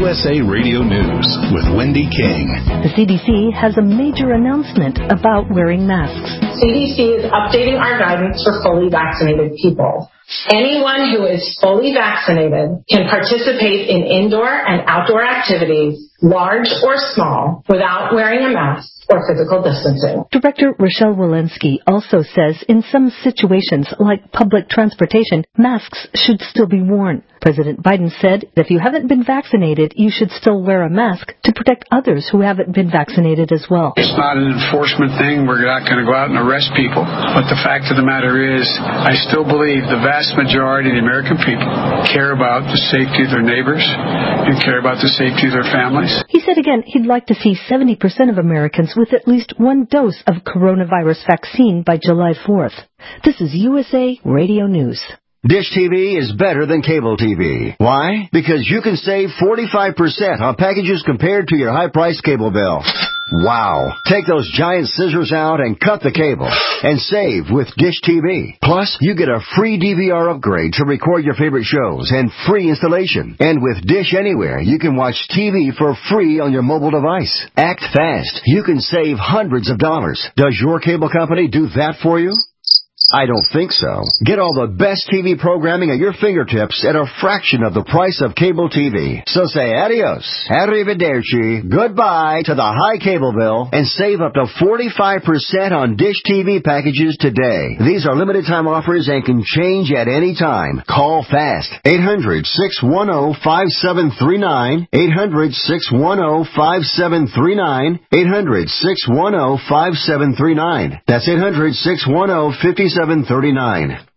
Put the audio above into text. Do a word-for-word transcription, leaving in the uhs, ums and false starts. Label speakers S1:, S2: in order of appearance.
S1: S A Radio News with Wendy King.
S2: The C D C has a major announcement about wearing masks.
S3: C D C is updating our guidance for fully vaccinated people. Anyone who is fully vaccinated can participate in indoor and outdoor activities, large or small, without wearing a mask or physical distancing.
S2: Director Rochelle Walensky also says in some situations, like public transportation, masks should still be worn. President Biden said that if you haven't been vaccinated, you should still wear a mask to protect others who haven't been vaccinated as well.
S4: It's not an enforcement thing. We're not going to go out and arrest people. But the fact of the matter is, I still believe the vast majority of the American people care about the safety of their neighbors and care about the safety of their families.
S2: He said again he'd like to see seventy percent of Americans with at least one dose of coronavirus vaccine by July fourth. This is U S A Radio News.
S5: Dish T V is better than cable T V. Why? Because you can save forty-five percent on packages compared to your high-priced cable bill. Wow. Take those giant scissors out and cut the cable and save with Dish T V. Plus, you get a free D V R upgrade to record your favorite shows and free installation. And with Dish Anywhere, you can watch T V for free on your mobile device. Act fast. You can save hundreds of dollars. Does your cable company do that for you? I don't think so. Get all the best T V programming at your fingertips at a fraction of the price of cable T V. So say adios, arrivederci, goodbye to the high cable bill and save up to forty-five percent on Dish T V packages today. These are limited time offers and can change at any time. Call fast. eight hundred, six one zero, five seven three nine. eight hundred, six one zero, five seven three nine. eight hundred, six one zero, five seven three nine. That's eight hundred, six one zero, five seven three nine.